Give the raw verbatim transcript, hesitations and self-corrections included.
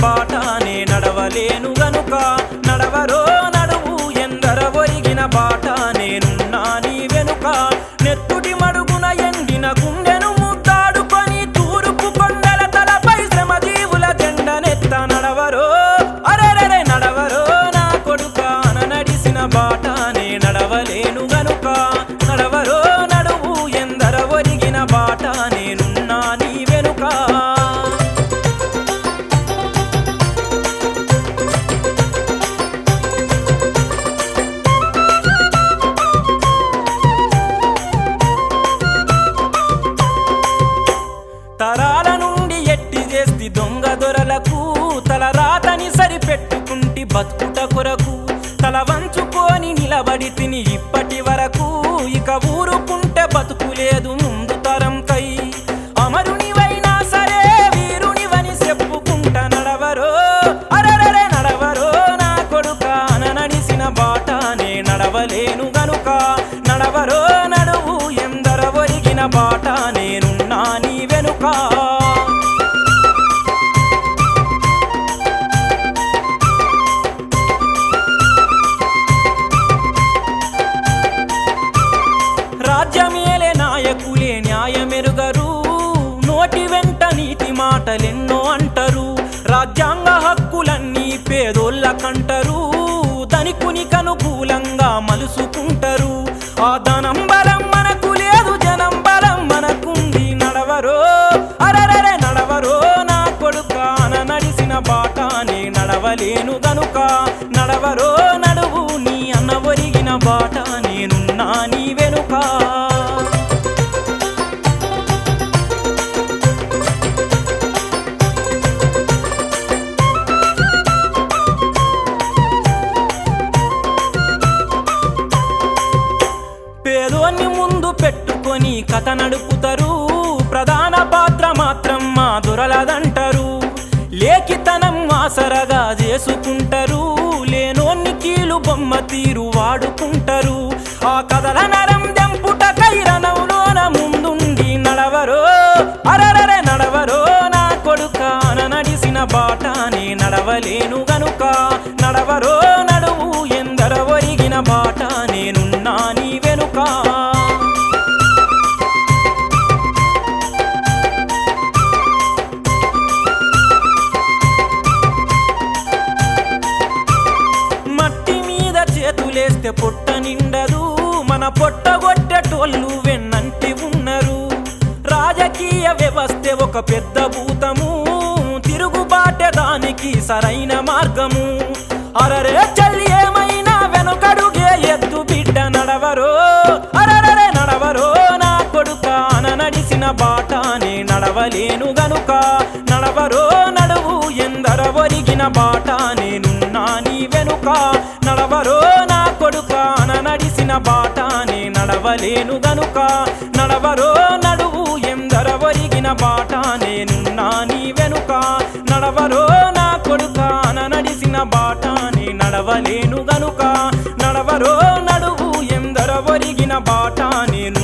బాటనే నడవలేను గనుక నడవరో నడువు ఎందర ఒరిగిన బాట నేనున్నా నీ వెనుక నెత్తుటి మడుగున ఎండిన గుండెను ముద్దాడుకొని తూరుపు కొండల తలపై శ్రమజీవుల జెండనెత్త నడవరో అరెరెరె నడవరో నా కొడుక నడిసిన బాటనే నడవలేను గనుక నడవరో నడువు ఎందర ఒరిగిన బాట నేనున్నా నీ వెనుక తరాల నుండి ఎట్టి చేస్తి దొంగ దొరలకు తల రాతని సరిపెట్టుకుంటి బతుకుట కొరకు తల వంచుకొని నిలబడి తిని ఇప్పటి వరకు ఇక ఊరుకుంటే బతుకులేదు ముందు తరం కై అమరునివైనా సరే వీరునివని చెప్పుకుంట నడవరో అరెరెరె నడవరో నా కొడుక నడిసిన బాటనే నడవలేను గనుక నడవరో నడువు ఎందర ఒరిగిన బాట నేనున్నా నీ వెనుక రాజ్యమేలే నాయకులే న్యాయమెరుగరు నోటి వెంట నీతి మాటలెన్నో అంటారు రాజ్యాంగ హక్కులన్నీ పేదోళ్ళకంటారు ధనికునికి అనుకూలంగా మలుసుకుంటారు ఆ ధనం బలం మనకు లేదు జనం బలం మనకుంది నడవరో అరెరెరె నడవరో నా కొడుక నడిసిన బాటనే నడవలేను గనుక నడవరో నడువు నీ అన్న ఒరిగిన బాట నేనున్నా నీ వెనుక పేదోన్ని ముందు పెట్టుకొని కథ నడుపుతారు ప్రధాన పాత్ర మాత్రం మా దొరలదంటారు లేఖితనం ఆసరగా చేసుకుంటారు లేనోన్ని కీలు బొమ్మ తీరు వాడుకుంటారు ఆ కథల నరం దెంపుట కైరణంలోన ముందుండి నడవరో అరెరెరె నడవరో నా కొడుక నడిసిన బాటనే నడవలేను గనుక నడవరో నడువు ఎందర ఒరిగిన బాట నేనున్నా నీ వెనుక మట్టి మీద చేతులేస్తే పొట్ట నిండదు మన పొట్టగొట్టేటోళ్ళు వెన్నంటి ఉన్నారు రాజకీయ వ్యవస్థే ఒక పెద్ద భూతము తిరుగుబాటే దానికి సరైన మార్గము అరరే చల్లి ఏమైనా వెనుకడుగే ఎద్దు బిడ్డ నడవరో అరరే నడవరో నా కొడుక నడిసిన బాటనే నడవలేను గనుక నడవరో నడువు ఎందర ఒరిగిన బాట నేనున్నా నీ వెనుక నడవరో నా కొడుక నడిసిన బాటనే నడవలేను గనుక నడవరో నడువు ఎందర ఒరిగిన బాట నేనున్నా నీ వెనుక నడవరో నా కొడుక నడిసిన బాటనే నడవలేను గనుక నడవరో నడువు ఎందర ఒరిగిన బాట నేను